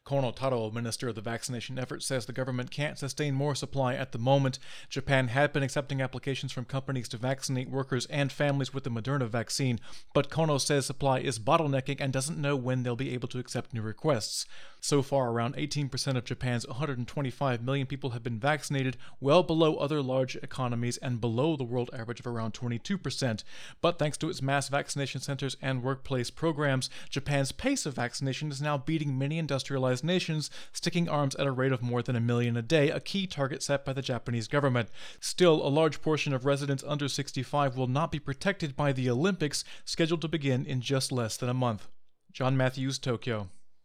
Kono Taro, minister of the vaccination effort, says the government can't sustain more supply at the moment. Japan had been accepting applications from companies to vaccinate workers and families with the Moderna vaccine, but Kono says supply is bottlenecking and doesn't know when they'll be able to accept new requests. So far, around 18% of Japan's 125 million people have been vaccinated, well below other large economies and below the world average of around 22%. But thanks to its mass vaccination centers and workplace programs, Japan's pace of vaccination is now beating many industrialized nations, sticking arms at a rate of more than 1 million a day, a key target set by the Japanese government. Still, a large portion of residents under 65 will not be protected by the Olympics, scheduled to begin in just less than a month. John Matthews, Tokyo.